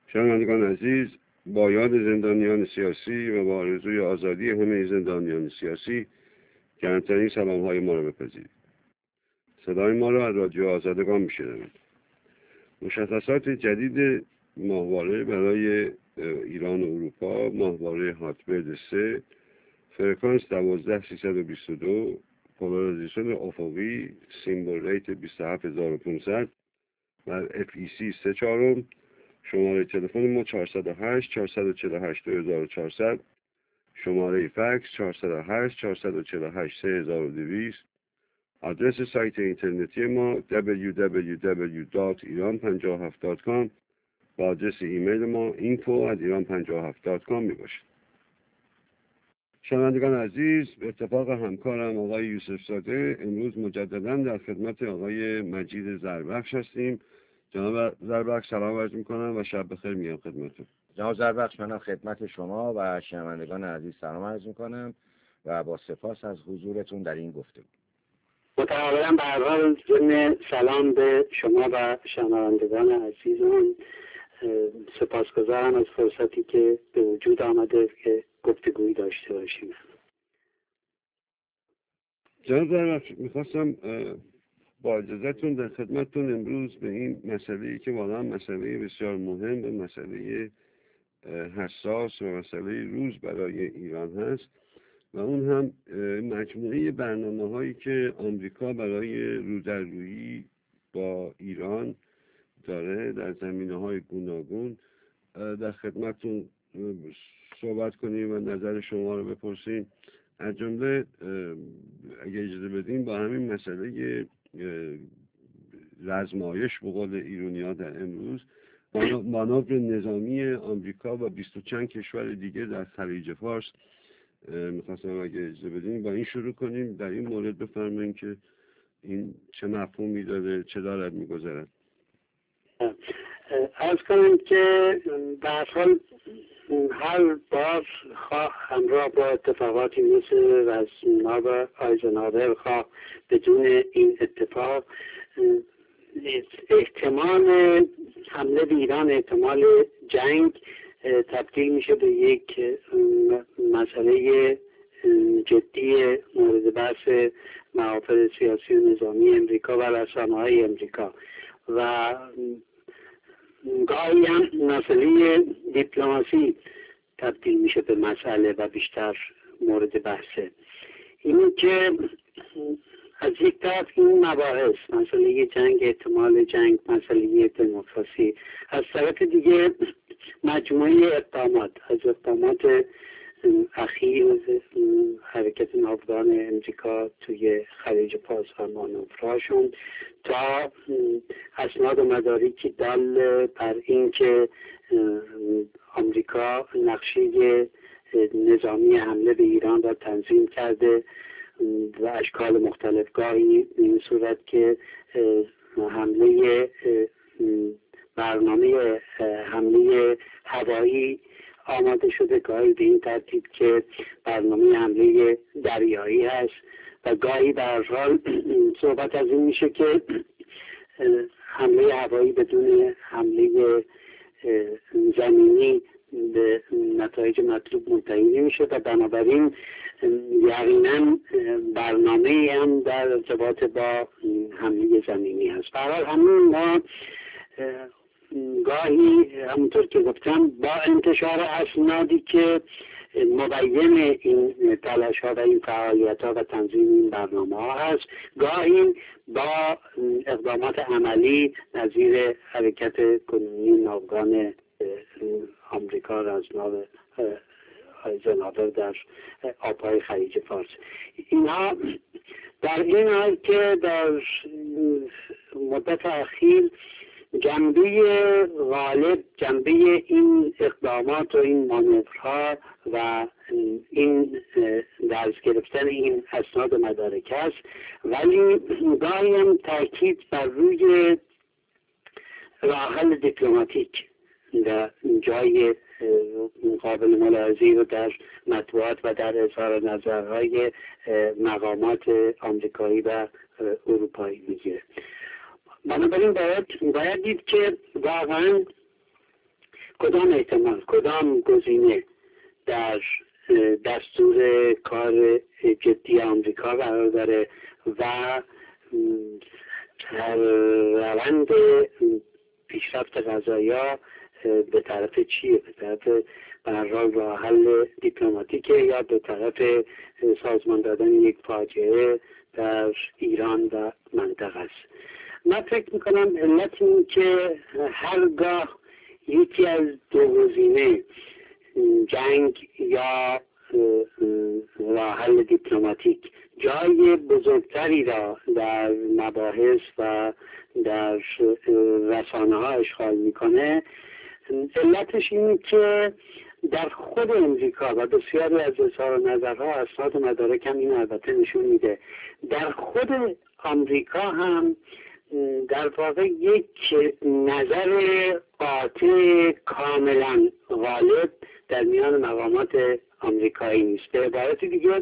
شنوندگان عزیز، با یاد زندانیان سیاسی و با آرزوی آزادی همه زندانیان سیاسی گرمترین سلام‌های ما را بپذیرید. صدای ما را از رادیو آزادگان میشنوید. مشخصات جدید ماهواره برای ایران و اروپا، ماهواره هاتبرد 3، فرکانس 12322، پولاریزیشن افقی، سیمبل ریت 27500 و FEC 3/4، شماره تلفن ما 408 448 2400، شماره فکس 408 448 3200، آدرس سایت اینترنتی ما www.iran57.com و آدرس ایمیل ما info@iran57.com می باشد. شنوندگان عزیز، به اتفاق همکارم آقای یوسف زاده امروز مجددا در خدمت آقای مجید زربخش هستیم. جناب زربخش سلام عرض می‌کنم و شب بخیر میگم خدمتتون. جناب زربخش، منم خدمت شما و شنوندگان عزیز سلام عرض می‌کنم و با سپاس از حضورتون در این گفتگو. متقابلا به هر حال ضمن سلام به شما و شنوندگان عزیزمون سپاسگزارم از فرصتی که به وجود آمده که گفتگویی داشته باشیم. جناب زربخش، میخواستم با اجازهتون در خدمتتون امروز به این مسئله‌ای که واقعا مسئله بسیار مهم و مسئله حساس و مسئله روز برای ایران هست و اون هم مجموعه برنامه‌هایی که آمریکا برای رودررویی با ایران داره در زمینه‌های گوناگون. در خدمتتون صحبت کنیم و نظر شما رو بپرسیم. از جمله اگه اجازه بدیم با همین مسئله رزمایش به قول ایرانی‌ها در امروز، مانور نظامی آمریکا و 20 چند کشور دیگه در خلیج فارس، میخواستم اگه اجازه بدیم با این شروع کنیم. در این مورد بفرمایید که این چه مفهومی داره، چه دارد میگذرد. عرض کنم که به هر حال هر بار خواه همراه با اتفاقاتی مثل رزمنامه و آیزنهاور، خواه بدون این اتفاق، احتمال حمله به ایران، احتمال جنگ تبدیل میشه به یک مسئله جدی مورد بحث محافل سیاسی و نظامی امریکا و رسانه‌های امریکا و گاهی هم مسئله دیپلماسی تبدیل میشه به مسئله و بیشتر مورد بحثه. اینی که از یک طرف این مباحث، مسئله جنگ، احتمال جنگ، مسئله دموکراسی، از طرف دیگه مجموعه اقدامات، از اقدامات اخیر حرکت ناوگان امریکا توی خلیج فارس و مانورهاشون تا اسناد و مدارکی دال بر این که آمریکا نقشه نظامی حمله به ایران را تنظیم کرده و اشکال مختلف، گاهی به این صورت که حمله برنامه حمله هوایی آماده شده، گاهی به این ترتیب که برنامه حمله دریایی هست و گاهی به هر حال صحبت از این میشه که حمله هوایی بدون حمله زمینی به نتایج مطلوب منتهی نمیشه و بنابراین یقینا برنامه هم در ارتباط با حمله زمینی هست. به هر حال همین ما گاهی همونطور که گفتم با انتشار اسنادی که مبین این تلاش ها و این فعالیت ها و تنظیم این برنامه ها هست، گاهی با اقدامات عملی نظیر حرکت کنونی ناوگان آمریکا رزمنامه آیزنهاور در آبهای خلیج فارس، اینها در این حال که در مدت اخیر جنبه غالب، جنبه این اقدامات و این مانورها و این درس گرفتن این اسناد و مدارک است، ولی گاهی هم تاکید بر روی راه حل دیپلماتیک در جای قابل ملاحظه‌ای رو در مطبوعات و در اظهار نظرهای مقامات آمریکایی و اروپایی میگیره. بنابراین باید دید که واقعا کدام احتمال، کدام گزینه در دستور کار جدی آمریکا قرار داره و روند پیشرفت قضایا به طرف چیه؟ به طرف برحال راه حل دیپلماتیکه یا به طرف سازمان دادن یک فاجعه در ایران و منطقه است. من فکر میکنم علت این که هرگاه یکی از دو گزینه جنگ یا راه حل دیپلماتیک جای بزرگتری را در مباحث و در رسانه ها اشغال میکنه، علتش اینه که در خود امریکا و بسیاری از اظهار نظرها اسناد و مدارک هم این البته نشون میده، در خود آمریکا هم در واقع یک نظر قاطع کاملا غالب در میان مقامات آمریکایی نیست. به عبارت دیگه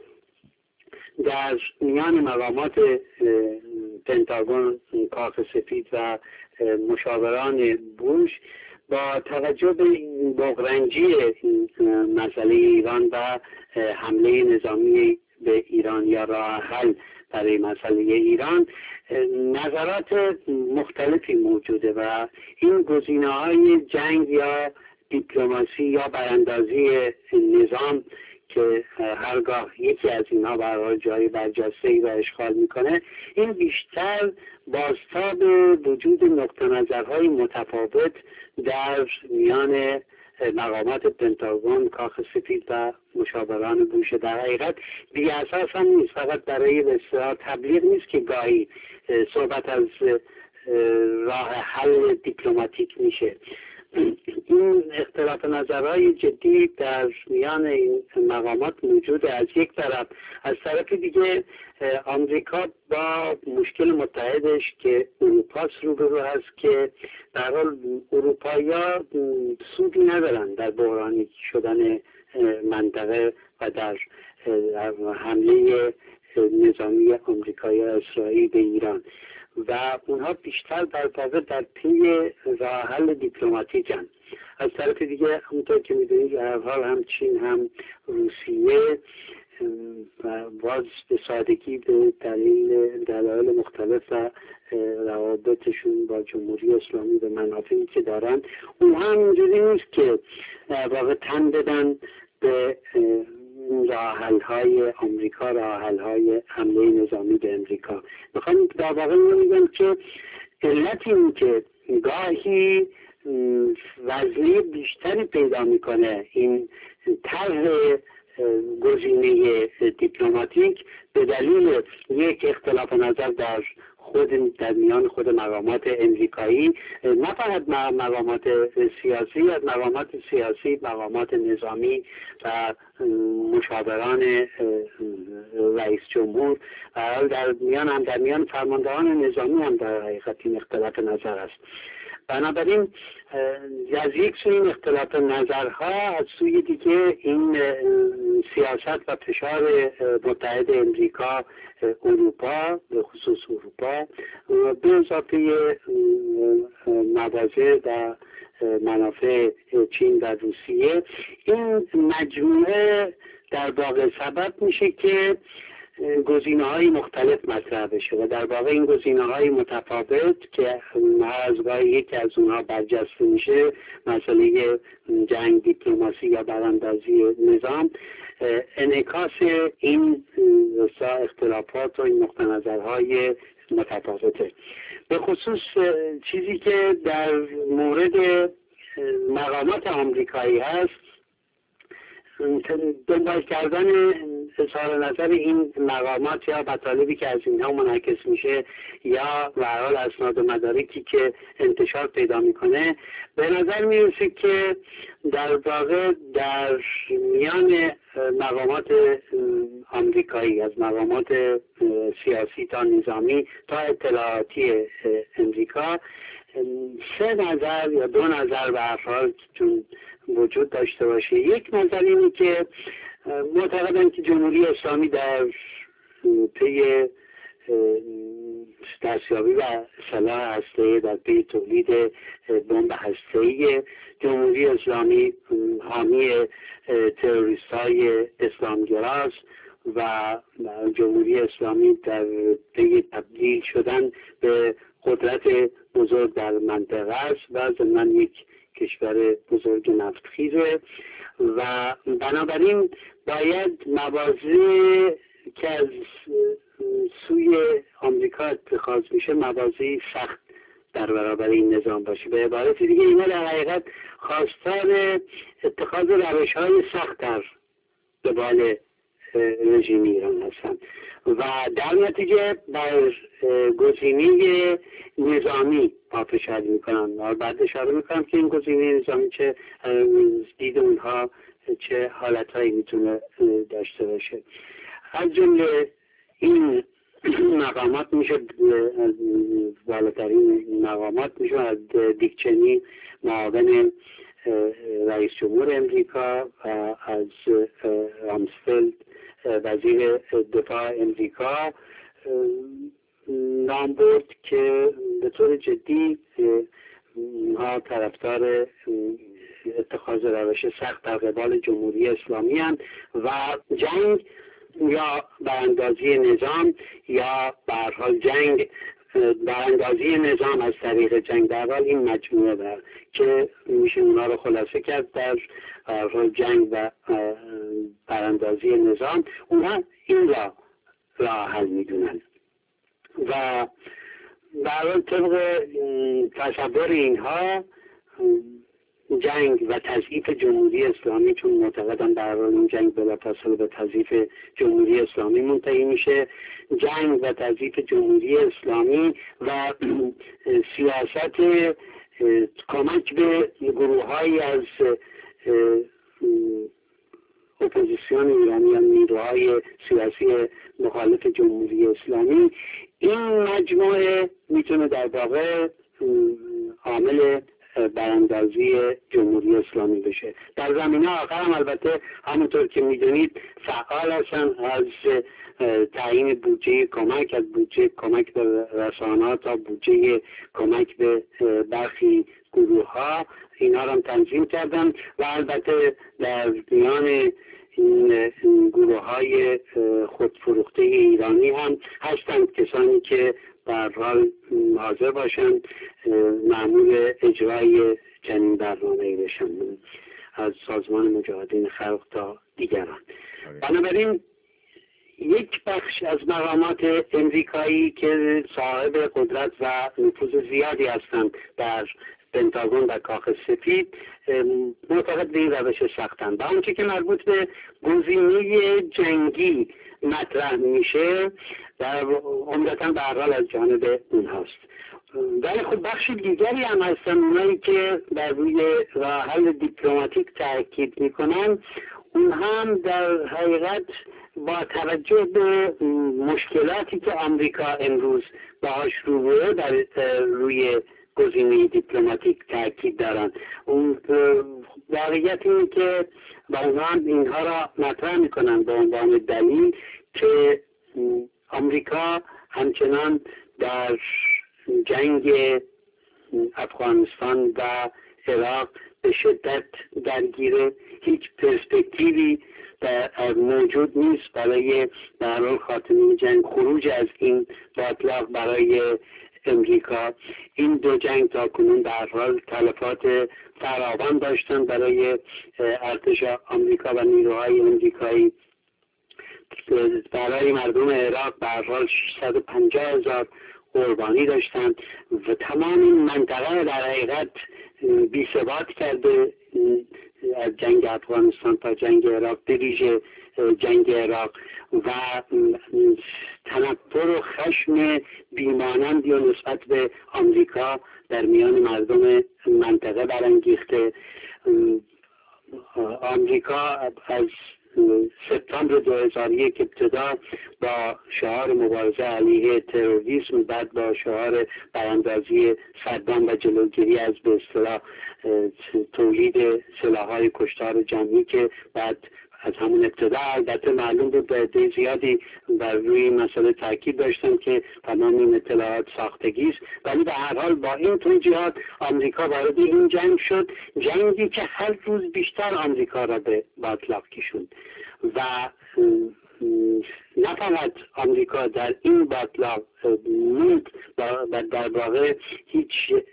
در میان مقامات پنتاگون، کاخ سفید و مشاوران بوش با توجه به بغرنجی مسئله ایران و حمله نظامی به ایران یا راه حل برای مسئله ایران نظرات مختلفی موجوده و این گزینه‌های جنگ یا دیپلماسی یا براندازی نظام که هرگاه یکی از اینها برای جای برجسته‌ای و اشغال میکنه، این بیشتر بازتاب وجود نقطه نظرهای متفاوت در میان مقامات پنتاگون، کاخ سفید و مشاوران بوش در حقیقت بی اساس هم نیست، فقط برای بسیار تبلیغ نیست که گاهی صحبت از راه حل دیپلماتیک میشه. این اختلاف نظرهای جدی در میان این مقامات موجوده از یک طرف. از طرف دیگه آمریکا با مشکل متحدش که اروپا روبرو هست که در حال اروپایی‌ها سودی ندارن در بحرانی شدن منطقه و در حمله نظامی آمریکایی و اسرائیل به ایران و اونها بیشتر در واقع در پی راه حل دیپلماتیک هم. از طرف دیگه همونطور که میدونید در حال هم چین هم روسیه باز به سادگی به دلایل مختلف و روابطشون با جمهوری اسلامی به منافعی که دارن اونها هم اینجوری نیست که واقع تن بدن به راحل‌های آمریکا، راحل‌های حمله نظامی به امریکا. میخوام در واقع میگم که علت این که گاهی وضعی بیشتری پیدا میکنه این طرح گزینه دیپلماتیک به دلیل یک اختلاف نظر در میان خود مقامات امریکایی، نه فقط مقامات سیاسی، از مقامات سیاسی، مقامات نظامی و مشاوران رئیس جمهور و در میان فرماندهان نظامی هم در حقیقت این اختلاف نظر است. بنابراین از یک سوی این اختلاف نظرها، از سوی دیگه این سیاست و فشار متحد امریکا اروپا، به خصوص اروپا، به اضافه مواضع و منافع چین و روسیه، این مجموعه در واقع سبب میشه که گزینه‌های مختلف مطرح بشه و در واقع این گزینه‌های متفاوت که هر از گاهی یکی از اونها برجسته میشه، مسئله جنگ، دیپلماسی یا براندازی نظام، انعکاس این اختلافات و این نقطه نظرهای متفاوته. به خصوص چیزی که در مورد مقامات آمریکایی هست، دنبال کردن اظهار نظر این مقامات یا مطالبی که از اینها منعکس میشه یا به هر حال اسناد و مدارکی که انتشار پیدا میکنه، به نظر میرسه که در واقع در میان مقامات آمریکایی، از مقامات سیاسی تا نظامی تا اطلاعاتی امریکا، سه نظر یا دو نظر به هر حال چون وجود داشته باشه. یک نظر اینه که معتقدن که جمهوری اسلامی در پی دستیابی و سلاح هسته‌ای در پی تولید بمب هسته‌ای جمهوری اسلامی حامی تروریست‌های اسلامگراست و جمهوری اسلامی در پی تبدیل شدن به قدرت بزرگ در منطقه است و ضمن یک کشور بزرگ نفتخیزه و بنابراین باید مواضع که از سوی آمریکا اتخاذ میشه مواضع سخت در برابر این نظام باشه. به عبارت دیگه اینا در حقیقت خواستار اتخاذ روش‌های سخت در قبال رژیم ایران هستند و در نتیجه بر گزینه نظامی پافشاری میکنن و بعد اشاره میکنم که این گزینه نظامی چه دید اونها چه حالتهایی میتونه داشته باشه. از جمله این مقامات میشه بالاترین مقامات میشه از دیک چینی معاون رئیس جمهور امریکا و از رامسفلد وزیر دفاع امریکا نام برد که به طور جدی ها طرفدار اتخاذ روش سخت در قبال جمهوری اسلامی هستند و جنگ یا براندازی نظام یا به هر حال جنگ براندازی نظام از طریق جنگ در حال این مجموعه در که میشه اونا رو خلاصه کرد در جنگ و براندازی نظام اونها این را حل میدونن و برای طبق تصور اینها جنگ و تضعیف جمهوری اسلامی چون معتقدن در حال این جنگ بلافاصله به تضعیف جمهوری اسلامی منتهی میشه جنگ و تضعیف جمهوری اسلامی و سیاست کمک به گروه‌هایی از اپوزیسیون ایرانی یا نیروهای سیاسی مخالف جمهوری اسلامی این مجموعه میتونه در واقع عامل براندازی جمهوری اسلامی بشه. در زمینه آخر هم البته همونطور که میدونید فعال هستن از تعیین بودجه کمک از بودجه کمک به رسانه‌ها تا بودجه کمک به برخی گروه ها اینا رو هم تنظیم کردن و البته در میان این گروه های خودفروخته ایرانی هم هستند کسانی که در حال حاضر باشند مأمور اجرای چنین برنامه‌ای بشن از سازمان مجاهدین خلق تا دیگران. بنابراین یک بخش از مقامات امریکایی که صاحب قدرت و نفوذ زیادی هستند در پنتاگون و کاخ سفید معتقد به این روش سختند. با آنچه که مربوط به گزینه جنگی مطرح میشه و عمدتاً به هر حال از جانب اونهاست. ولی خب بخش دیگری هم هستن اونایی که در روی راه حل دیپلماتیک تاکید میکنن. اون هم در حقیقت با توجه به مشکلاتی که آمریکا امروز باهاش روبروه در روی گزینه دیپلماتیک تاکید دارن. اون واقعیت اینه که با اونها هم اینها را مطرح میکنن به عنوان دلیل که آمریکا همچنان در جنگ افغانستان و عراق به شدت درگیره. هیچ پرسپکتیوی موجود نیست برای در حال خاتمه جنگ، خروج از این باطلاق برای امریکا. این دو جنگ تا کنون در حال تلفات فراوان داشتن برای ارتش آمریکا و نیروهای امریکایی. برای مردم عراق به هر حال 650,000 قربانی داشتن و تمام این منطقه در حقیقت بی‌ثبات کرده از جنگ افغانستان تا جنگ عراق، به ویژه جنگ عراق و تنفر و خشم بیمانندی و نسبت به آمریکا در میان مردم منطقه برانگیخته. آمریکا از سپتامبر 2001 ابتدا با شعار مبارزه علیه تروریسم، بعد با شعار براندازی صدام و جلوگیری از به اصطلاح تولید سلاح‌های کشتار جمعی که بعد از همون ابتدا البته معلوم بود به عده زیادی بر روی مسئله تاکید داشتن که تمام این اطلاعات ساختگی است، ولی به هر حال با این توجیهات آمریکا وارد این جنگ شد، جنگی که هر روز بیشتر آمریکا را به باطلاق کشوند و نه فقط آمریکا در این باطلاق موند و در واقع هیچ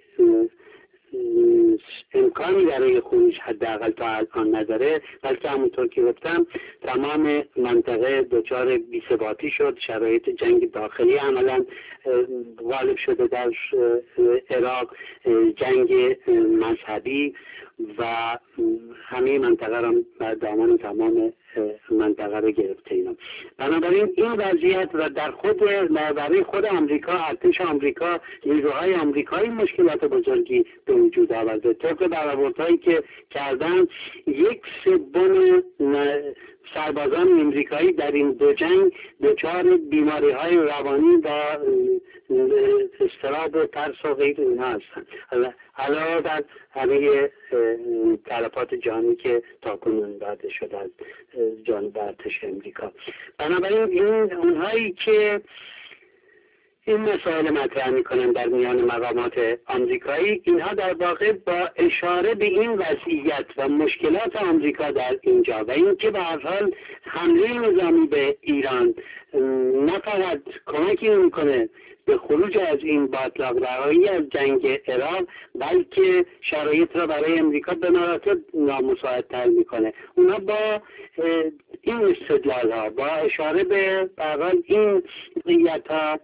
امکانی برای خروج حداقل تا الان نداره، بلکه همونطور که گفتم تمام منطقه دچار بی‌ثباتی شد، شرایط جنگ داخلی عملا غالب شده در عراق، جنگ مذهبی و همه منطقه را بر دامن تمام منطقه را گرفته اینا. بنابراین این وضعیت و برای خود آمریکا، ارتش آمریکا، نیروهای آمریکایی مشکلات بزرگی به وجود آورده. طبق برآوردهایی که کردن 1/3 سربازان امریکایی در این دو جنگ دچار بیماری‌های روانی و اضطراب و ترس و غیر اینها هستند، علاوه بر همه تلفات جانی که تاکنون داده شده از جانب ارتش امریکا. بنابراین اونهایی که این مسائل مطرح میکنن در میان مقامات آمریکایی، اینها در واقع با اشاره به این وضعیت و مشکلات آمریکا در اینجا و اینکه به هر حال حمله نظامی به ایران نه فقط کمکی نمیکنه به خروج از این باطلاق، رهایی از جنگ عراق، بلکه شرایط را برای امریکا به مراتب نامساعدتر میکنه. اونا با این استدلال ها، با اشاره به این وضعیت ها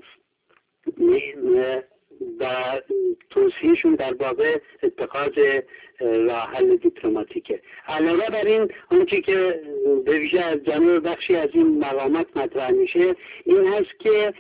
و توصیهشون در واقع اتخاذ راه حل دیپلماتیکه. علاوه بر این آنچه که به ویژه از جانب بخشی از این مقامات مطرح میشه این هست که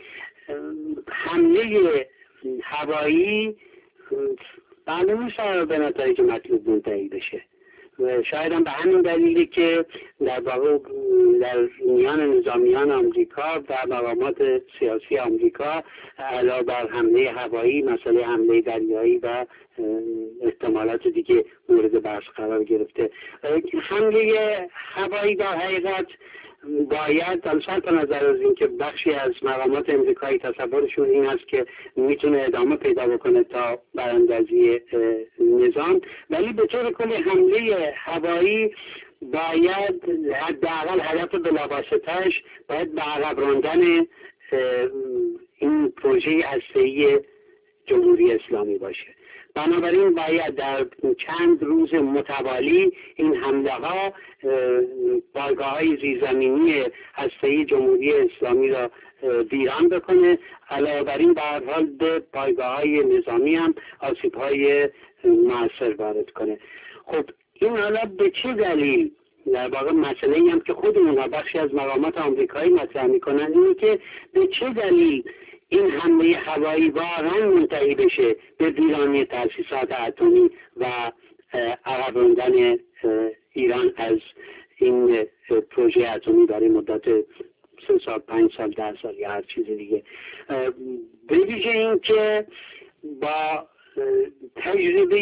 حمله هوایی معلوم نیست به نتایج مطلوب منتهی بشه و شاید هم به همین دلیلی که در واقع در میان نظامیان آمریکا و مقامات سیاسی آمریکا علاوه بر حمله هوایی مسئله حمله دریایی و احتمالات دیگه مورد بحث قرار گرفته. حمله هوایی در حقیقت باید صرف نظر از این که بخشی از مقامات امریکایی تصورشون این است که میتونه ادامه پیدا بکنه تا براندازی نظام، ولی به طور کلی حمله هوایی باید حداقل هدف بلافاصله‌اش باید به عقب راندن این پروژه هسته‌ای جمهوری اسلامی باشه. بنابراین باید در چند روز متوالی این حمله ها پایگاه‌های زیرزمینی هسته‌ای جمهوری اسلامی را ویران بکنه، علاوه بر این به هر حال به پایگاه‌های نظامی هم آسیب‌های موثر وارد کنه. خب این حالا به چه دلیل؟ در واقع مسئله‌ای هم که خود اونها بخشی از مقامات آمریکایی مطرح می‌کنن اینه که به چه دلیل این حمله هوایی واقعا منتهی بشه به ویرانی تأسیسات اتمی و عقب راندن ایران از این پروژه اتمی برای مدت 3 سال 5 سال 10 سال یا هر چیز دیگه. به ویژه این که با تجربه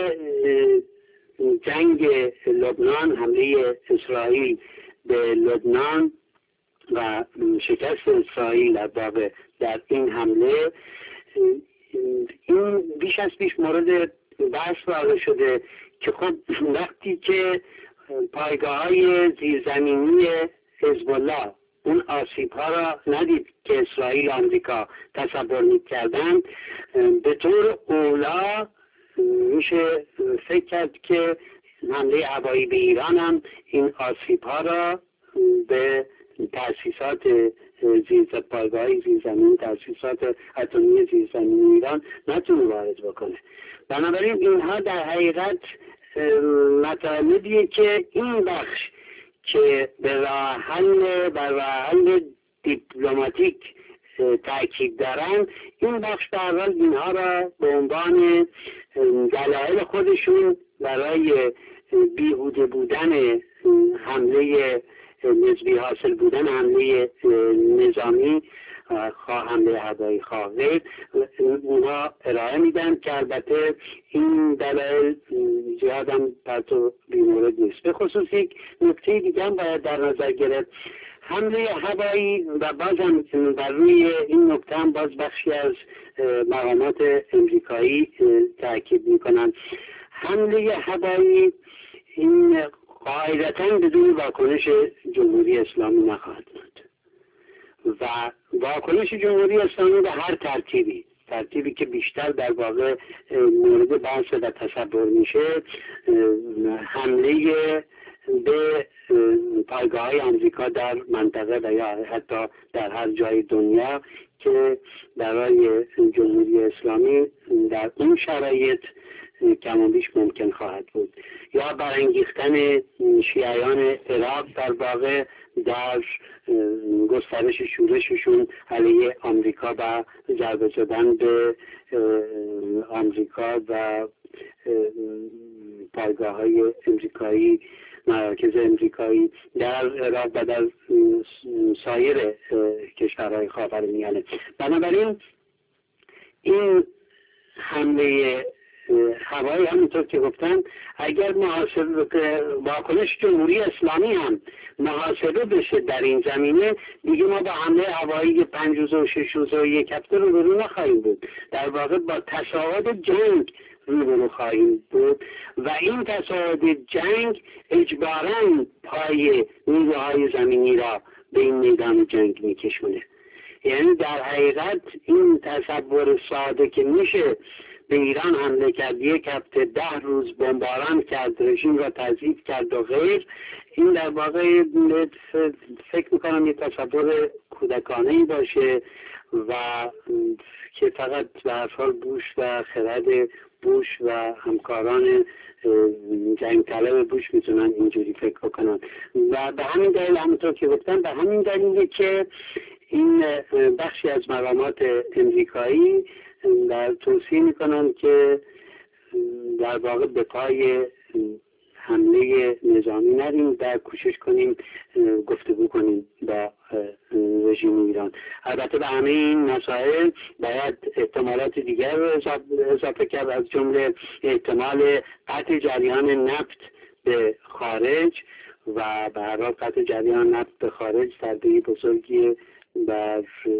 جنگ لبنان، حمله اسرائیل به لبنان و شکست اسرائیل در واقع در این حمله، این بیش از پیش مورد بحث واقع شده که خب وقتی که پایگاه‌های زیرزمینی حزب الله اون آسیب‌ها را ندید که اسرائیل و آمریکا تصور می‌کردند، به طور اولا میشه فکر کرد که حمله هوایی به ایران هم این آسیب‌ها را به تأسیسات پایگاه‌های زیرزمینی، تأسیسات اتمی زیرزمینی ایران نتونه وارد بکنه. بنابراین اینها در حقیقت مطالبیه که این بخش که به راه حل دیپلماتیک تأکید دارن، این بخش به هر حال اینها را به عنوان دلایل خودشون برای بیهوده بودن حمله نسبی حاصل بودن حمله نظامی خواه حمله هوایی خواه غیر، اونها ارائه میدن که البته این دلایل زیادم پرتو بیمورد نیست. به خصوص یک نکته دیگه هم باید در نظر گرفت، حمله هوایی و بازم بر روی این نکته هم باز بخشی از مقامات امریکایی تاکید میکنن، حمله هوایی این قاعدتاً بدون واکنش جمهوری اسلامی نخواهد بود و واکنش جمهوری اسلامی به هر ترتیبی که بیشتر در واقع مورد بحث و تصور میشه، حمله به پایگاه‌های آمریکا در منطقه و یا حتی در هر جای دنیا که برای جمهوری اسلامی در اون شرایط کم و بیش ممکن خواهد بود، یا برانگیختن شیعیان عراق در واقع در گسترش شورششون علیه آمریکا و ضربه زدن به آمریکا و پایگاه‌های امریکایی، مراکز امریکایی در عراق و در سایر کشورهای خاورمیانه. بنابراین این حمله هوایی همونطور که گفتم اگر واکنش جمهوری اسلامی هم محاسبه بشه در این زمینه، دیگه ما با حمله هوایی 5 روز و 6 روز و 1 هفته روبرو نخواهیم بود، در واقع با تصاعد جنگ روبرو خواهیم بود و این تصاعد جنگ اجباراً پای نیروهای زمینی را به این میدان جنگ میکشونه. یعنی در حقیقت این تصور ساده که میشه به ایران حمله کرد، 1 هفته 10 روز بمباران کرد، رژیم را تضعیف کرد و غیر، این در واقع فکر میکنم یه تصور کودکانه‌ای باشه و که فقط به هر حال بوش و خرد بوش و همکاران جنگ طلب بوش میتونن اینجوری فکر کنن و به همین دلیل همونطور که گفتم به همین دلیله که این بخشی از مقامات امریکایی در توصیه میکنن که در واقع به پای حمله نظامی نریم، در کوشش کنیم گفتگو کنیم با رژیم ایران. البته به همه این مسائل باید احتمالات دیگر رو اضافه کرد، از جمله احتمال قطع جریان نفت به خارج و به هر حال قطع جریان نفت به خارج ضربه بزرگی بر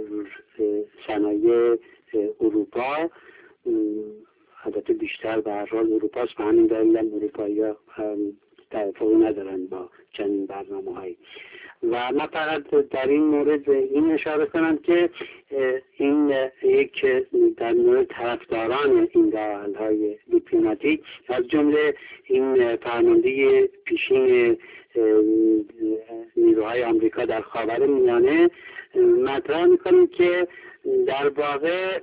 صنایع اروپا، البته بیشتر به هر حال اروپاست، به همین دلیل هم اروپایی‌ها توافقی ندارن با چنین برنامه‌هایی. و من فقط در این مورد این اشاره کنم که این یک در مورد طرفداران این راه‌حل‌های دیپلماتیک از جمله این فرمانده پیشین نیروهای آمریکا در خاورمیانه مطرح می‌کنیم که در واقع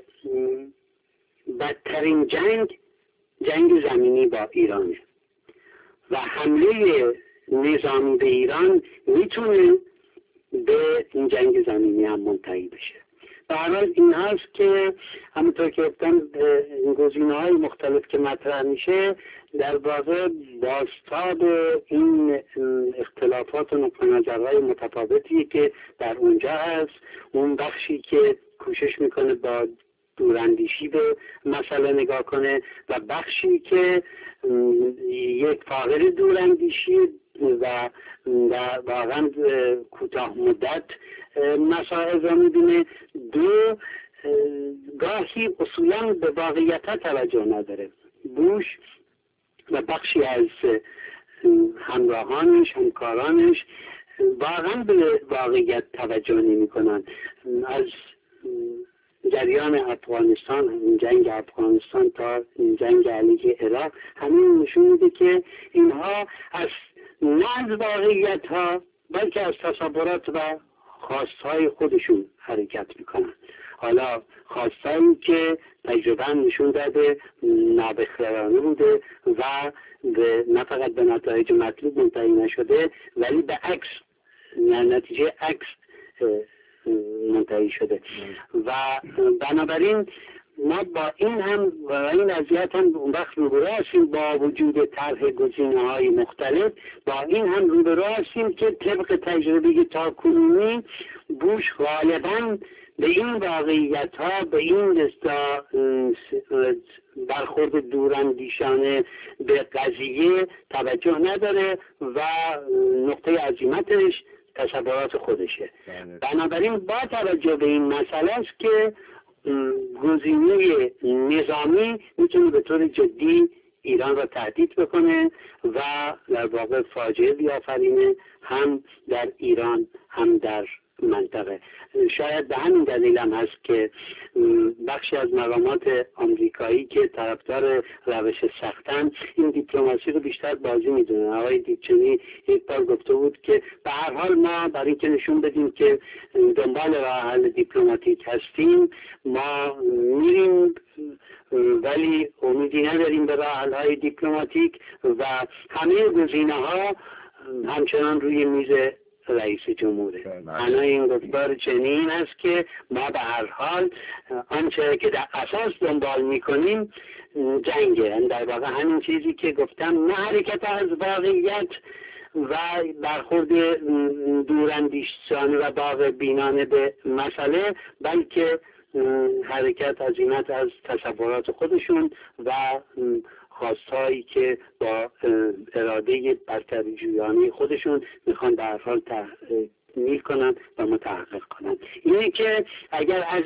بدترین جنگ زمینی با ایرانه و حمله نظامی به ایران میتونه به این جنگ زمینی هم منتهی بشه. به هر حال این هست که همونطور که گفتم گزینه‌های مختلف که مطرح میشه در واقع بازتاب این اختلافات و نقطه نظرهای متفاوتی که در اونجا هست، اون بخشی که کوشش میکنه با دوراندیشی به مسئله نگاه کنه و بخشی که یک فاقد دوراندیشی و واقعا کوتاه مدت مسائل را میبینه. گاهی اصولا به واقعیت توجه نداره. بوش و بخشی از همراهانش، همکارانش واقعا به واقعیت توجه نمی کنن. از جریان افغانستان، جنگ افغانستان تا جنگ علیه عراق همین نشون میده که اینها از نه از واقعیت ها بلکه از تصورات و خواستهای خودشون حرکت میکنن. حالا خواستهایی که تجربه نشون داده نابخردانه بوده و نه فقط به نتایج مطلوب منتهی نشده ولی به عکس نتیجه عکس منتهی شده و بنابراین ما با این هم و این وضعیت هم اون وقت روبرو هستیم با وجود طرح گزینه‌های مختلف، با این هم روبرو هستیم که طبق تجربه تاکنونی بوش غالباً به این واقعیت ها، به این برخورد دوراندیشانه به قضیه توجه نداره و نقطه عزیمتش تصورات خودشه. بنابراین با توجه به این مسئله است که گزینه نظامی میتونه به طور جدی ایران را تهدید بکنه و در واقع فاجعه بیافرینه، هم در ایران هم در منطقه. شاید به همین دلیل هم هست که بخشی از مقامات آمریکایی که طرفدار روش سختن این دیپلماسی رو بیشتر بازی میدونن. آقای دیپچنی یک بار گفته بود که به هر حال ما برای اینکه نشون بدیم که دنبال راه حل دیپلماتیک هستیم ما میریم، ولی امیدی نداریم به راه حل های دیپلماتیک و همه گزینه ها همچنان روی میز رئیس جمهوره. معنای این گفتار چنین است که ما به هر حال آنچه که در اساس دنبال میکنیم جنگه. در واقع همین چیزی که گفتم، نه حرکت از واقعیت و برخورد دوراندیشانه و باغ بینانه به مسئله، بلکه حرکت عزیمت از تصورات خودشون و خواستهایی که با اراده برتری جویانه خودشون میخوان در حال تحمیل کنن و متحقق کنن. اینه که اگر از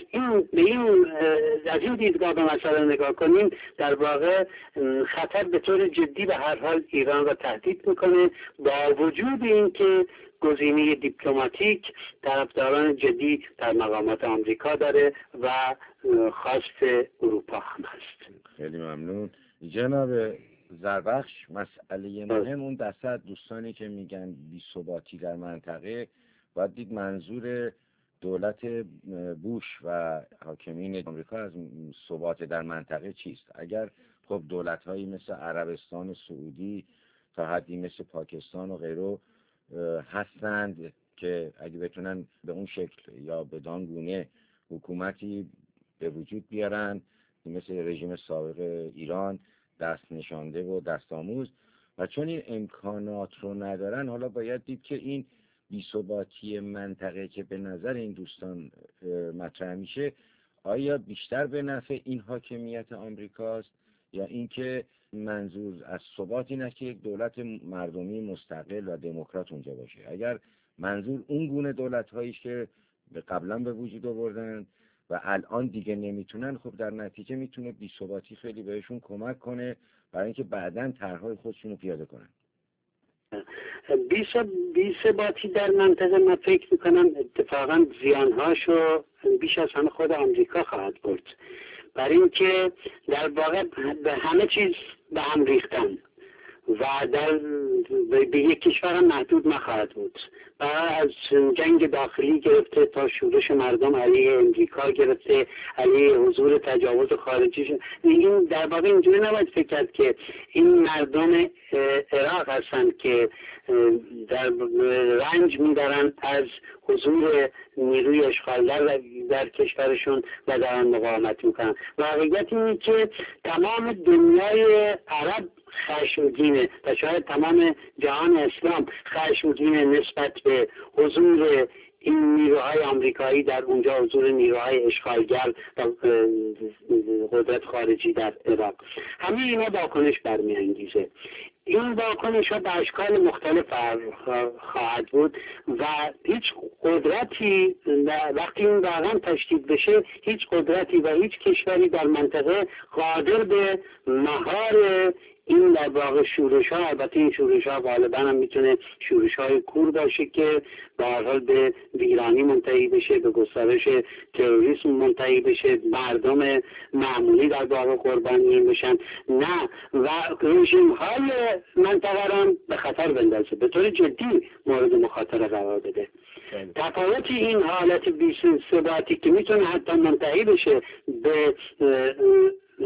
این دیدگاه به مسئله نگاه کنیم، در واقع خطر به طور جدی به هر حال ایران را تهدید میکنه، با وجود اینکه گزینه دیپلماتیک طرفداران جدی در مقامات آمریکا داره و خواست اروپا هم هست. خیلی ممنون جناب زربخش. مسئله مهم اون دسته دوستانی که میگن بی‌ثباتی در منطقه، باید دید منظور دولت بوش و حاکمین آمریکا از ثبات در منطقه چیست. اگر خب دولت‌هایی مثل عربستان سعودی تا حدی مثل پاکستان و غیره هستند که اگه بتونن به اون شکل یا بدان گونه حکومتی به وجود بیارن مثل رژیم سابق ایران، دست نشانده و دست آموز، و چون این امکانات رو ندارن، حالا باید دید که این بی‌ثباتی منطقه که به نظر این دوستان مطرح میشه، آیا بیشتر به نفع این حاکمیت آمریکاست یا اینکه منظور از ثبات این است که یک دولت مردمی مستقل و دموکرات اونجا باشه؟ اگر منظور اون گونه دولت‌هایی که قبلا به وجود آوردن و الان دیگه نمیتونن، خب در نتیجه میتونه بی‌ثباتی خیلی بهشون کمک کنه برای اینکه بعداً طرح‌های خودشون رو پیاده کنن. بی‌ثباتی در منطقه من فکر میکنم اتفاقا زیانهاشو بیش از همه خود آمریکا خواهد برد، برای اینکه در واقع به همه چیز به هم ریختن و به یک کشور هم محدود نخواهد بود. و از جنگ داخلی گرفته تا شورش مردم علیه امریکا گرفته، علیه حضور تجاوز خارجی، این در واقع اینجوری نباید فکر کرد که این مردم عراق هستند که در رنج میبرن از حضور نیروی اشغالگر در کشورشون و در آن مقاومت میکنن. واقعیت اینه که تمام دنیای عرب خشمگینه و شاید تمام جهان اسلام خشمگینه نسبت به حضور این نیروهای آمریکایی در اونجا، حضور نیروهای اشغالگر و قدرت خارجی در عراق. همه اینا واکنش برمیانگیزه. این واکنش ها به اشکال مختلف خواهد بود و هیچ قدرتی وقتی این واقعا تشدید بشه، هیچ قدرتی و هیچ کشوری در منطقه قادر به مهار این در واقع شورش ها، البته این شورش ها غالبا هم میتونه شورش های کور باشه که به هر حال به ویرانی منتهی بشه، به گسترش تروریسم منتهی بشه، مردم معمولی در واقع قربانی بشن، نه و رژیم های منطقه را به خطر بندازه، به طور جدی مورد مخاطره قرار بده. تفاوت این حالت بی‌ثباتی که میتونه حتی منتهی بشه به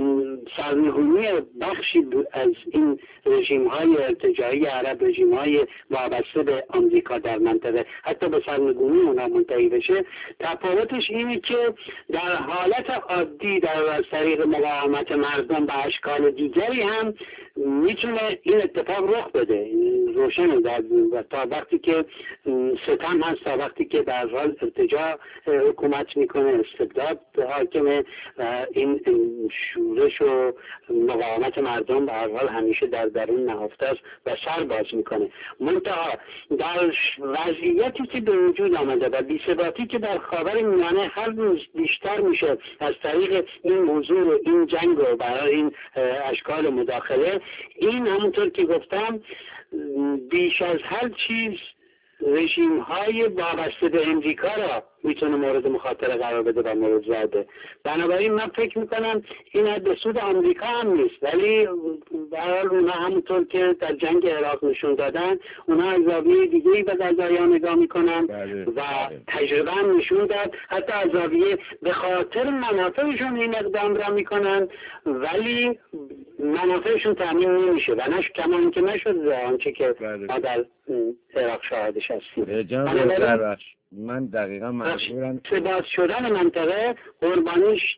سرنگونی بخشی از این رژیم های ارتجاعی عرب، رژیم های وابسته به آمریکا در منطقه، حتی به سرنگونی اونا منتهی بشه. تفاوتش اینه که در حالت عادی از طریق مقاومت مردم به اشکال دیگری هم میتونه این اتفاق رخ بده، روشنه. تا وقتی که ستم هست، تا وقتی که در حال ارتجاع حکومت میکنه، استبداد حاکمه، این شورش و مقاومت مردم به هر حال همیشه در درون نهفته است و سر باز میکنه. منتها در وضعیتی که به وجود آمده و بی‌ثباتی که در خاورمیانه هر روز بیشتر میشه از طریق این موضوع و این جنگ و برای این اشکال مداخله، این همونطور که گفتم بیش از هر چیز رژیم های وابسته به امریکا را میتونه مورد مخاطره قرار بده و مورد ضربه. بنابراین من فکر میکنم این به سود آمریکا هم نیست، ولی به هر حال اونها همونطور که در جنگ عراق نشون دادن، اونها از زاویه دیگه‌ای به قضایا نگاه میکنن و تجربه هم نشون داد، حتی از زاویه به خاطر منافعشون این اقدام را میکنن، ولی منافعشون تامین نمیشه و کما اینکه نشد آنچه که ما در عراق شاهدش هستیم. من دقیقا منظورم ثبات شدن منطقه قربانیش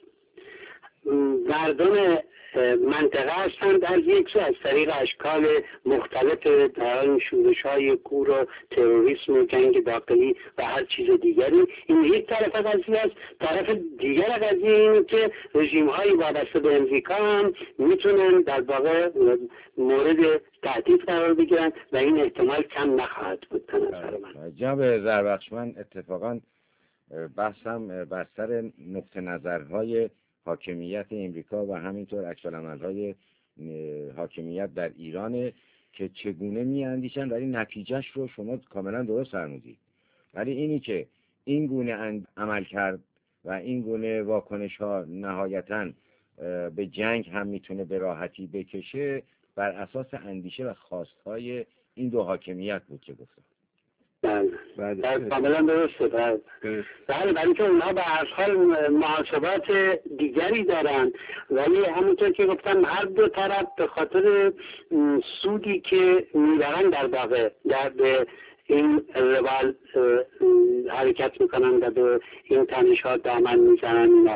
مردم منطقه هستند، از یک سو از طریق اشکال مختلف در شورش‌های کور و تروریسم و جنگ داخلی و هر چیز دیگری. این یک طرف قضیه است. طرف دیگر قضیه اینه که رژیم‌های وابسته به امریکا هم میتونن در واقع مورد تهدید قرار بگیرن و این احتمال کم نخواهد بود به نظر من. جناب زربخش، من اتفاقا بحثم بر سر نقطه نظرهای حاکمیت امریکا و همینطور عکس‌العمل‌های حاکمیت در ایران که چگونه می‌اندیشن، ولی نتیجهش رو شما کاملا درست فرمودید. ولی اینی که این گونه عمل کرد و این گونه واکنش‌ها نهایتاً به جنگ هم میتونه به راحتی بکشه، بر اساس اندیشه و خواستهای این دو حاکمیت بود که گفتم. بله کاملا درسته. بله ولی که اونها به هر حال محاسبات دیگری دارن، ولی همونطور که گفتم هر دو طرف به خاطر سودی که میبرن در واقع در این روال حرکت میکنن و به این تنش‌ها دامن میزنن اینا.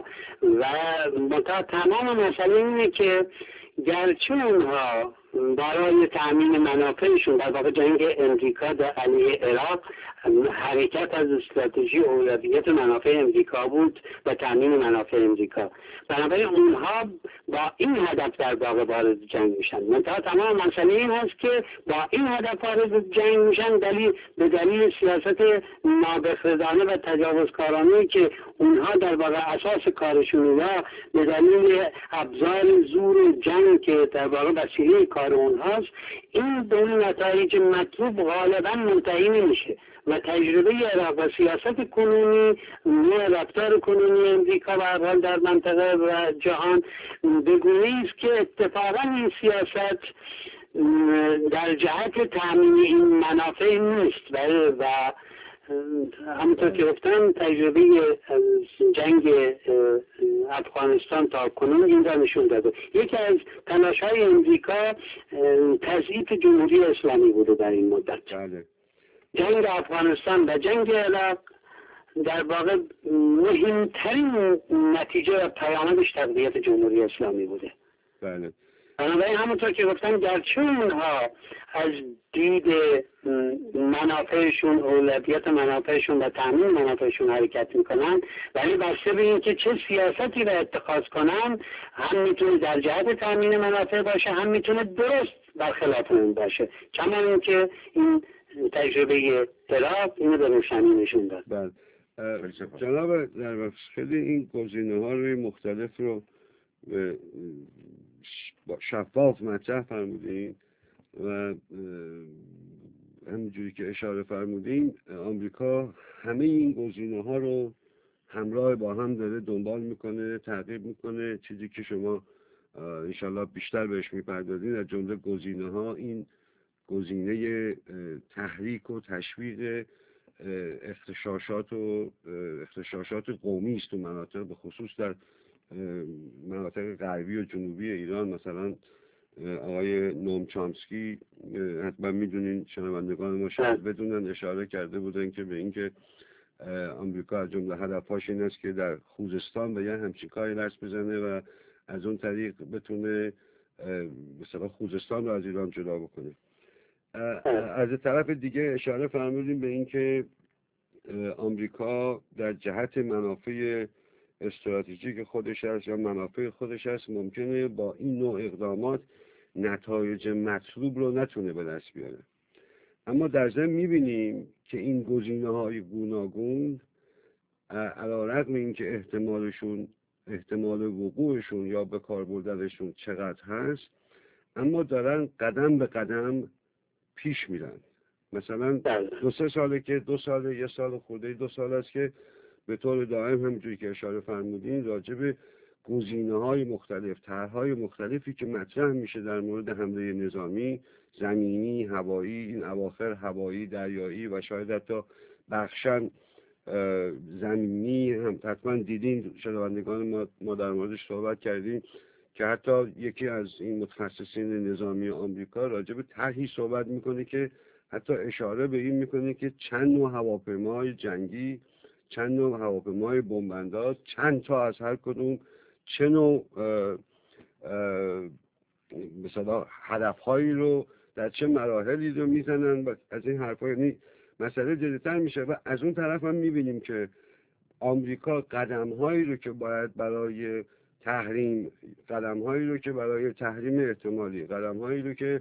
و تمام مسئله اینه که گرچه اونها برای تأمین منافعشون، در واقع جنگ امریکا در علیه عراق حرکت از استراتژی اولویت منافع امریکا بود و تأمین منافع امریکا، بنابراین اونها با این هدف در واقع وارد جنگ میشن. منتها تمام مسئله این هست که با این هدف وارد جنگ میشن، به دلیل سیاست نابخردانه و تجاوزکارانه که اونها در واقع اساس کارشون و به دلیل ابزار زور و جنگ که در واقع وسیله کار اونهاست، این به اون نتایج مطلوب غالبا منتهی نمیشه و تجربه عراق و سیاست کنونی و رفتار کنونی امریکا و هر حال در منطقه و جهان به گونه‌ای است که اتفاقا این سیاست در جهت تامین این منافع نیست و همونطور که گفتم تجربه جنگ افغانستان تا کنون این را نشون داده. یکی از تلاش‌های امریکا تضعیف جمهوری اسلامی بوده در این مدت. جنگ افغانستان و جنگ عراق در واقع مهمترین نتیجه و پیامدش تقویت جمهوری اسلامی بوده. بله. بنابراین همونطور که گفتم گرچه اونها از دید منافعشون، اولویت منافعشون و تامین منافعشون حرکت میکنن، ولی بسته به این که چه سیاستی را اتخاذ کنن، هم میتونه در جهت تامین منافع باشه، هم میتونه درست برخلاف اون باشه. کما اینکه این تجربه عراق اینو به روشنی نشون داد. بله. جناب زربخش، خیلی این گزینه‌ها روی مختلف رو شفاف مطرح فرمودین و همینجوری که اشاره فرمودین آمریکا همه این گزینه‌ها رو همراه با هم داره دنبال میکنه، تعقیب میکنه. چیزی که شما انشالله بیشتر بهش میپردازین از جمله گزینه‌ها این گزینه تحریک و تشویق اختشاشات قومی است تو مناطق، به خصوص در مناطق غربی و جنوبی ایران، مثلا آقای نوم چامسکی، حتما میدونین، شنوندگان ما شاید بدونن، اشاره کرده بودن که به اینکه آمریکا از جمله هدفهاش این است که در خوزستان به یه همچین کاری دست بزنه و از اون طریق بتونه مثلا خوزستان رو از ایران جدا بکنه. از طرف دیگه اشاره فرمودیم به اینکه آمریکا در جهت منافع استراتژیک خودش است یا منافع خودش است ممکنه با این نوع اقدامات نتایج مطلوب رو نتونه به دست بیاره. اما در ضمن می‌بینیم که این گزینه‌های گوناگون علی‌رغم اینکه احتمال وقوعشون یا به کار بردنشون چقدر هست، اما دارن قدم به قدم پیش میرن. مثلا 2-3 ساله که 2 سال، 1 سال خورده 2 سال است که به طور دائم همونجوری که اشاره فرمودین راجع به گزینه‌های مختلف، طرح‌های مختلفی که مطرح میشه در مورد حمله نظامی، زمینی، هوایی، این اواخر هوایی، دریایی و شاید حتی بخشن زمینی هم حتما دیدین، شنوندگان ما در موردش صحبت کردیم که حتی یکی از این متخصصین نظامی آمریکا راجع به طرحی صحبت میکنه که حتی اشاره به این میکنه که چند نوع هواپیمای جنگی، چند نوع هواپیمای بمب‌انداز، چند تا از هر کدوم، چه نوع مثلا هدفهایی رو در چه مراحلی رو میزنن و از این حرفا. یعنی مسئله جدی‌تر میشه و از اون طرف هم میبینیم که آمریکا قدم‌هایی رو که باید برای تحریم، قدم‌هایی رو که برای تحریم احتمالی، قدم‌هایی رو که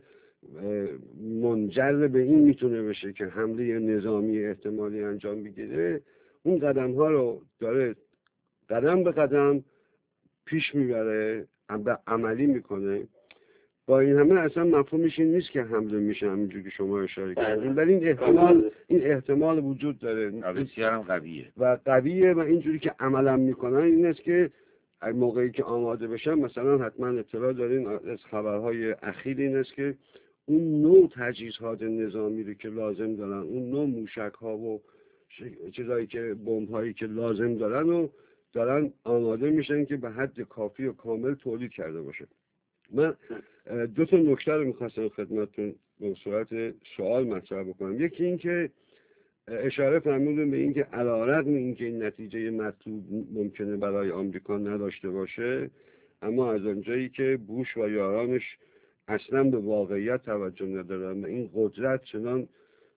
منجر به این میتونه بشه که حمله نظامی احتمالی انجام بگیره، اون قدم‌ها رو داره قدم به قدم پیش میبره، عملی میکنه. با این همه اصلا مفهومش این نیست که حمله میشه همینجوری که شما اشاره کردین، ولی این احتمال وجود داره، بسیار هم قویه و قویه و اینجوری که عملا میکنن این است که موقعی که آماده بشن، مثلا حتما اطلاع دارین از خبرهای اخیر این است که اون نوع تجهیزات نظامی رو که لازم دارن، اون نوع موشک ها و چیزایی که بمب هایی که لازم دارن و دارن آماده میشن که به حد کافی و کامل تولید کرده باشه. من 2 تا نکته رو میخواستم خدمتتون به صورت سوال مطرح بکنم. یکی این که اشاره فرمودم به این که علی‌رغم اینکه این نتیجه مطلوب ممکنه برای آمریکا نداشته باشه، اما از آنجایی که بوش و یارانش اصلا به واقعیت توجه ندارن و این قدرت چنان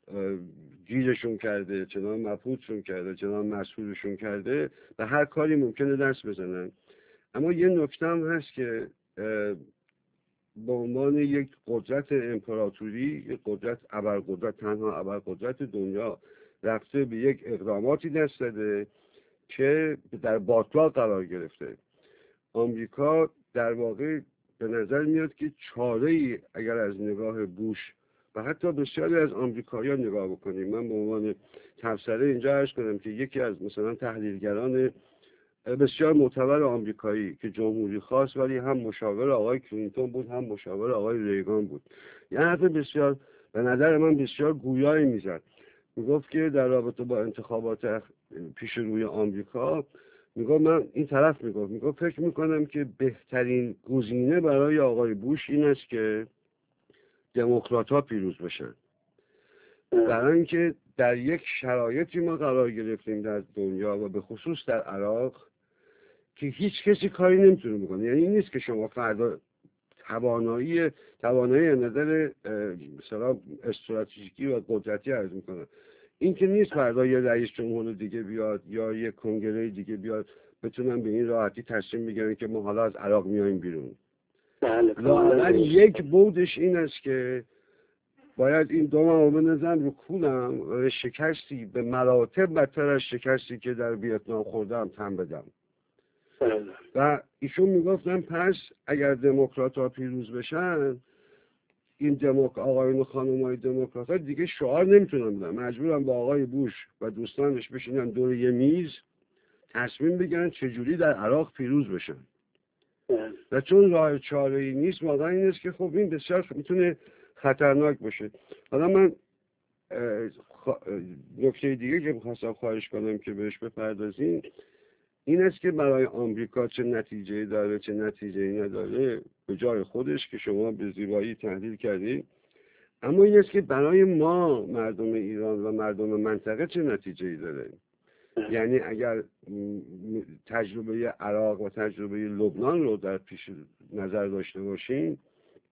گیرشون کرده، چنان مبهوتشون کرده، چنان مسئولشون کرده، به هر کاری ممکنه دست بزنن. اما یه نکته هم هست که به عنوان یک قدرت امپراتوری، یک قدرت ابرقدرت، تنها ابرقدرت دنیا، رفته به یک اقداماتی دست داده که در باطلاق قرار گرفته. آمریکا در واقع به نظر میاد که چاره‌ای اگر از نگاه بوش و حتی بسیاری از آمریکایی‌ها نگاه بکنیم، من به عنوان تبصره اینجا عرض کنم که یکی از مثلا تحلیلگران بسیار معتبر آمریکایی که جمهوری خواست ولی هم مشاور آقای کلینتون بود هم مشاور آقای ریگان بود، یه حرف بسیار به نظر من بسیار گویایی میزد. میگفت که در رابطه با انتخابات پیش روی آمریکا، میگفت من این طرف میگفت فکر میکنم که بهترین گزینه برای آقای بوش این است که دموکرات‌ها پیروز بشن، برای اینکه در یک شرایطی ما قرار گرفتیم در دنیا و به خصوص در عراق که هیچ کسی کاری نمیتونه بکنه. یعنی این نیست که شما فردا توانایی نظر مثلا استراتژیکی و قدرتی عرض میکنه، این که نیست فردا یه رئیس جمهور دیگه بیاد یا یه کنگره دیگه بیاد بتونن به این راحتی تصمیم بگیرن که ما حالا از عراق میایم بیرون. لااقل یک بودش این است که باید این دو معاون بزن رو کولم و شکستی به مراتب بدتر از شکستی که در ویتنام خوردم تن بدم. و ایشون میگفتن پس اگر دموکرات ها پیروز بشن، این آقایون و خانم‌های دموکرات ها دیگه شعار نمیتونن بدن، مجبورن با آقای بوش و دوستانش بشینن دور یه میز تصمیم بگیرن چجوری در عراق پیروز بشن. و چون راه چاره‌ای نیست، واقعا این است که خب این بسیار میتونه خطرناک باشه. حالا من نکته دیگه که میخواستم خواهش کنم که بهش بپردازین این است که برای آمریکا چه نتیجه داره چه نتیجه نداره به جای خودش که شما به زیبایی تحلیل کردید، اما این است که برای ما مردم ایران و مردم منطقه چه نتیجه‌ای داره. یعنی اگر تجربه عراق و تجربه لبنان رو در پیش نظر داشته باشیم،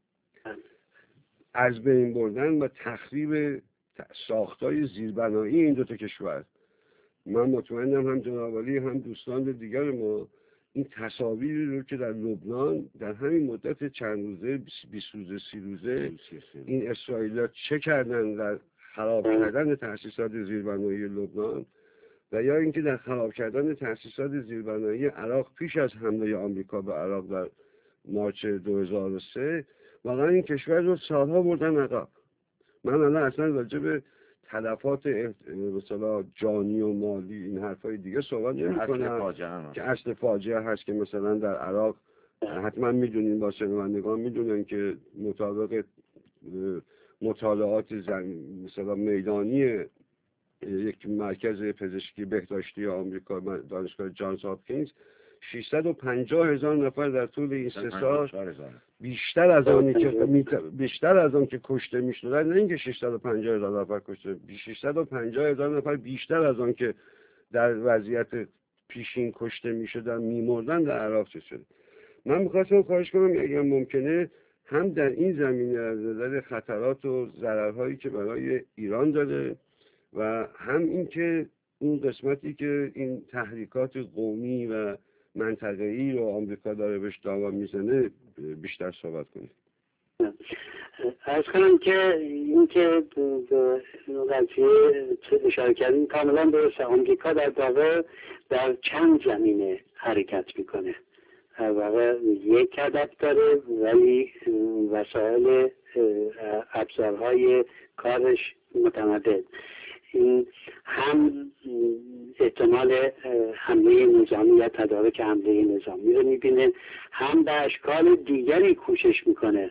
از بین بردن و تخریب ساختای زیربنایی این دو تا کشور، من مطمئنم هم جناب عالی هم دوستان دیگر ما این تصاویری رو که در لبنان در همین مدت چند روزه 20 روزه 30 روزه این اسرائیلی‌ها چه کردن در خراب کردن تأسیسات زیربنایی لبنان و یا اینکه در خراب کردن تأسیسات زیربنایی عراق پیش از حمله آمریکا به عراق در مارچ 2003، واقعا این کشور رو سالها بردن عقب. من الان اصلا راجع به تلفات مثلا جانی و مالی این حرفای دیگه صحبت نمی‌کنم که اصل فاجعه هست که مثلا در عراق حتما میدونین، با شنوندگان میدونن که مطابق مطالعات مثلا میدانی یک مرکز پزشکی بهداشتی آمریکا، دانشگاه جانز هاپکینز، 650,000 نفر در طول این 3 سال بیشتر از آن که کشته میشدن، نه اینکه 650,000 نفر کشته، 650,000 نفر بیشتر از آن که در وضعیت پیشین کشته میشدن میمردن در عراق چه شده. من میخواستم خواهش کنم اگر ممکنه هم در این زمینه از نظر خطرات و ضررهایی که برای ایران داره و هم اینکه اون قسمتی که این تحریکات قومی و منطقه‌ای رو آمریکا داره بهش دعوا میزنه بیشتر صحبت کنید. عرض کنم که این که قضیه اشاره کردیم کاملا درسته. آمریکا در واقع در چند زمینه حرکت میکنه. در واقع یک هدف داره ولی وسایل ابزارهای کارش متعدد. این هم احتمال حمله نظامی یا تدارک حمله نظامی رو میبینه، هم به اشکال دیگری کوشش میکنه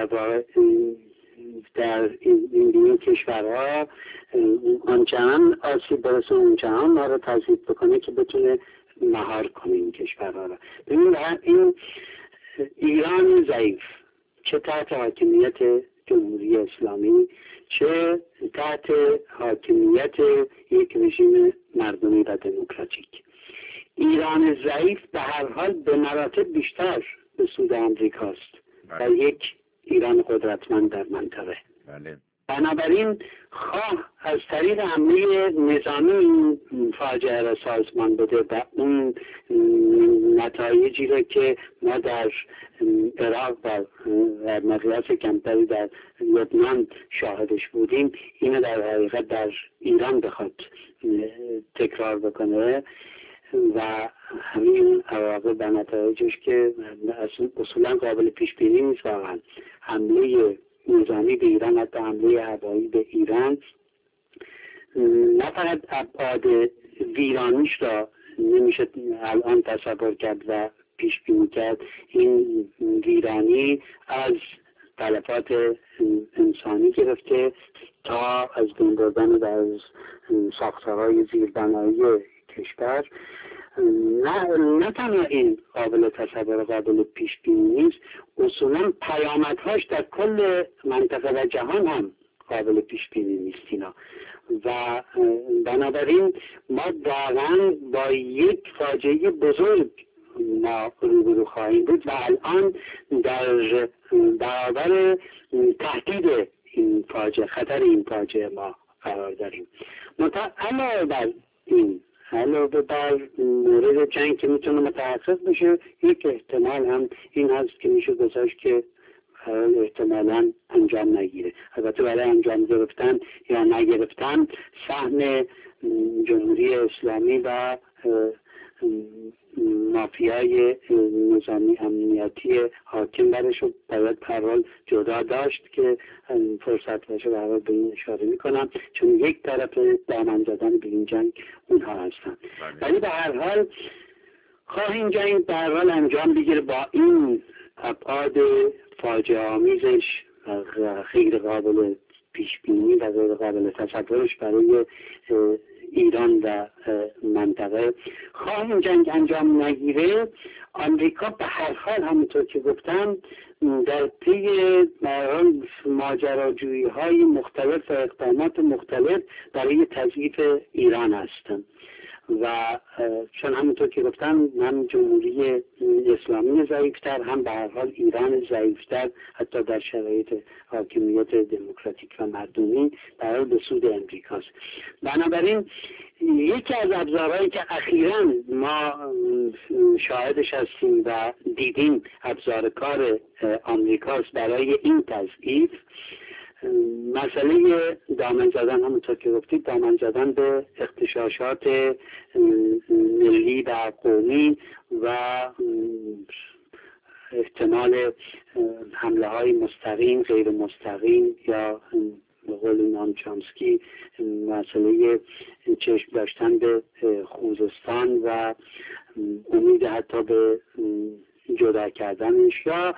در این کشورها آنچنان آسیب برسه، آنچنان ما رو تضعیف بکنه که بتونه مهار کنه این کشورها رو. ببینید این ایران ضعیف چه تحت حاکمیت جمهوری اسلامی چه تحت حاکمیت یک رژیم مردمی و دموکراتیک، ایران ضعیف به هر حال به مراتب بیشتر به سود امریکاست و یک ایران قدرتمند در منطقه. بله. بنابراین خواه از طریق حمله نظامی این فاجعه را سازمان بده و اون نتایجی را که ما در عراق و مقیاس کمتری در لبنان شاهدش بودیم، اینو در حقیقت در ایران بخواد تکرار بکنه و همین عواقب و نتایجش که اصولا قابل پیش بینی نیست. واقعا حمله نظامی به ایران، حتی حمله هوایی به ایران، نه فقط ابعاد ویرانیش را نمیشه الان تصور کرد و پیش بینی کرد، این ویرانی از تلفات انسانی گرفته تا از بین بردن در ساختارهای زیربنایی کشور. نه تنها این قابل تصور قابل پیش بینی نیست، اصولا پیامدهاش در کل منطقه و جهان هم قابل پیش بینی نیست اینا. و بنابراین ما واقعا با یک فاجعه بزرگ ما روبرو خواهیم بود و الان در برابر تهدید این فاجعه، خطر این فاجعه ما قرار داریم. علاوه بر این، علاوه بر مورد جنگ که میتونه متحقق بشه، یک احتمال هم این هست که میشه گذاشت که احتمالاً انجام نگیره. البته برای انجام گرفتن یا نگرفتن سهم جمهوری اسلامی و مافیای نظامی امنیتی حاکم برش رو باید پرال جدا داشت که فرصت باشه برای به این اشاره میکنم، چون یک طرف دامن زدن به این جنگ اونها هستن. ولی به هر حال خواه این جنگ به هر حال انجام بگیره با این ابعاد فاجعه آمیزش غیر قابل پیش بینی و غیر قابل تصورش برای ایران و منطقه. خواه این جنگ انجام نگیره، آمریکا به هر حال همونطور که گفتم در پی ماجراجویی های مختلف و اقدامات مختلف برای تضعیف ایران هستند و چون همونطور که گفتم هم جمهوری اسلامی ضعیفتر، هم به هر حال ایران ضعیفتر، حتی در شرایط حاکمیت دموکراتیک و مردمی در حال به سود امریکاست. بنابراین یکی از ابزارهایی که اخیراً ما شاهدش هستیم و دیدیم ابزار کار آمریکاست برای این تضعیف، مسئله دامن زدن، همونطور که گفتید، دامن زدن به اغتشاشات ملی و قومی و احتمال حمله های مستقیم، غیر مستقیم یا به قول نام چامسکی مسئله چشم داشتن به خوزستان و امید حتی به جدا کردنش یا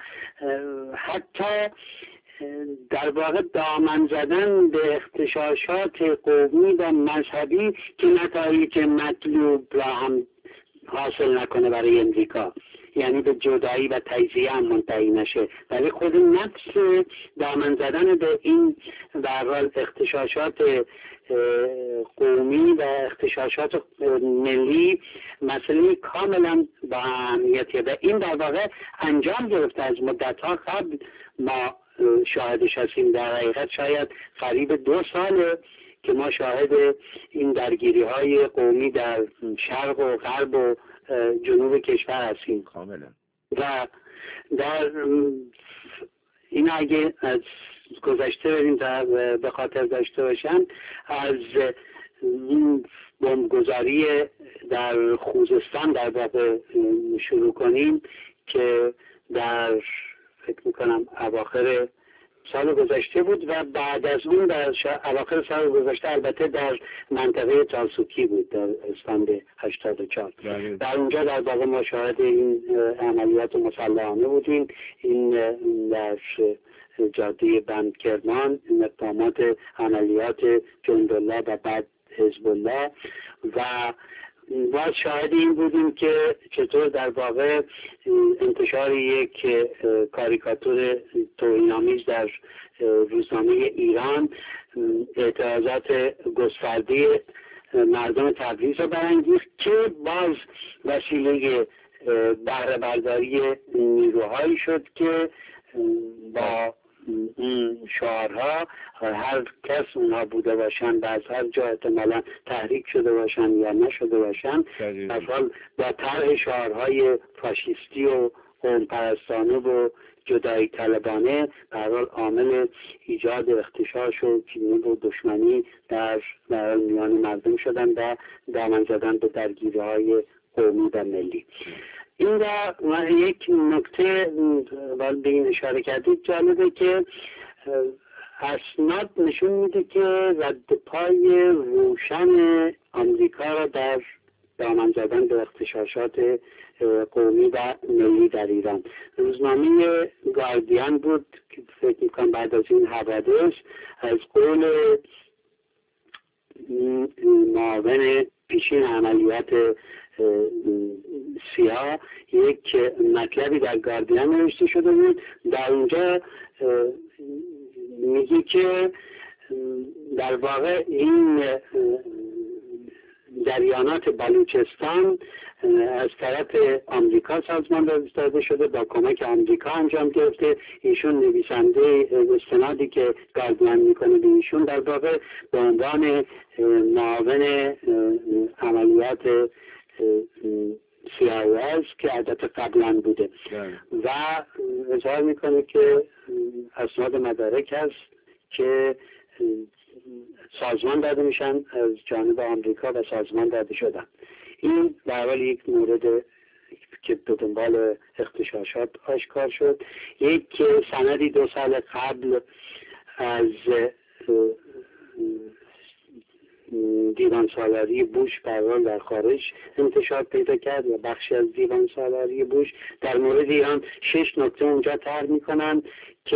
حتی در واقع دامن زدن به اغتشاشات قومی و مذهبی که نتایج مطلوب را هم حاصل نکنه برای امریکا، یعنی به جدایی و تجزیه هم منتهی نشه، ولی خود نفس دامن زدن به این در حال اغتشاشات قومی و اغتشاشات ملی مسئله کاملا با اهمیتیه و این در واقع انجام گرفته از مدت‌ها قبل. ما شاهدش هستیم، در حقیقت شاید قریب 2 ساله که ما شاهد این درگیری های قومی در شرق و غرب و جنوب کشور هستیم کاملا. و در این اگه از گذشته بریم به خاطر داشته باشم، از این بمبگذاری در خوزستان در واقع شروع کنیم که در فکر میکنم اواخر سال گذشته بود و بعد از اون در اواخر سال گذشته البته در منطقه تالسوکی بود در اسفند 84. در اونجا در واقع ما شاهد این عملیات مسلحانه بودیم. این در جاده بند کرمان اقدامات عملیات جندالله و بعد حزب الله و باز شاهد این بودیم که چطور در واقع انتشار یک کاریکاتور توهین‌آمیز در روزنامه ایران اعتراضات گسترده مردم تبریز را برانگیخت که باز وسیله بهره برداری نیروهایی شد که با شعارها هر کس اونها بوده باشن و از هر جا احتمالا تحریک شده باشن یا نشده باشن، از حال با طرح شعارهای فاشیستی و قوم پرستانه و جدایی طلبانه به هر حال عامل ایجاد اغتشاش و کینه و دشمنی در میان مردم شدن و دامن زدن به درگیری‌های قومی و ملی. این را یک نکته به این اشاره کردید جالبه که اسناد نشون میده که رد پای روشن آمریکا را در دامن زدن به اغتشاشات قومی و ملی در ایران. روزنامه گاردین بود که فکر میکنم بعد از این حوادث از قول معاون پیشین عملیات سیاه یک مطلبی در گاردین نوشته شده بود. در اونجا میگه که در واقع این جریانات بلوچستان از طرف آمریکا سازمان داده شده، با کمک آمریکا انجام گرفته. ایشون نویسنده استنادی که گاردین میکنه به ایشون در واقع به عنوان معاون عملیات CIA است که عادت قبلا بوده و اظهار میکنه که اسناد مدارک هست که سازمان داده میشن از جانب آمریکا و سازمان داده شدن. این در حال یک مورد که به دنبال اغتشاشات آشکار شد. یک سندی 2 سال قبل از دیوان سالاری بوش برحال در خارج انتشار پیدا کرد و بخشی از دیوان سالاری بوش در مورد ایران 6 نکته اونجا طرح میکنن که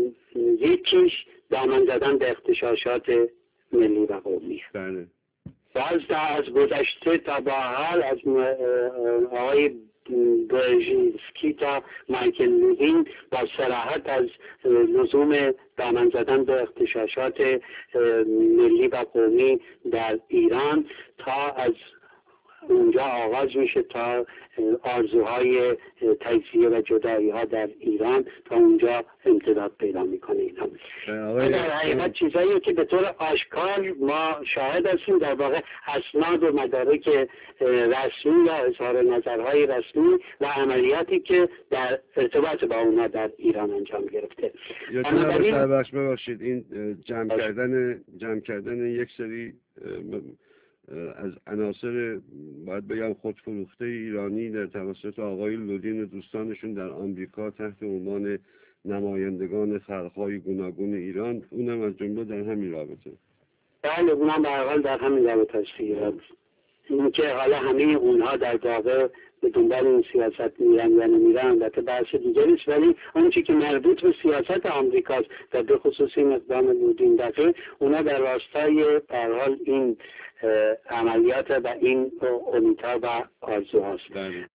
یکیش دامن زدن به اغتشاشات ملی و قومی. بله. باز از گذشته تا به حال از آقای برژینسکی تا مایکل لوین با صراحت از لزوم دامن زدن به اغتشاشات ملی و قومی در ایران تا از اونجا آغاز میشه تا آرزوهای تجزیه و جدایی ها در ایران تا اونجا امتداد پیدا میکنه اینا. در حقیقت چیزایی که به طور آشکار ما شاهد هستیم، در واقع اسناد و مدارک رسمی یا اظهار نظرهای رسمی و عملیاتی که در ارتباط با اونا در ایران انجام گرفته. یا جناب سربخش ببخشید، این جمع کردن یک سری از عناصر باید بگم خودفروخته ایرانی در توسط آقای لودین و دوستانشون در آمریکا تحت عنوان نمایندگان خلق‌های گوناگون ایران، اونم از جمله در همین رابطه. بله، اونم به هر حال در همین رابطه است. این که حالا همه اونها در واقع به دنبال این سیاست میرن یا نمیرن البته بحث دیگری است، ولی اون چیزی که مربوط به سیاست آمریکاست و به خصوص این اقدام لودین دفعه، اونا در راستای به هر حال این عملیات و این امیدها و آرزوهاست.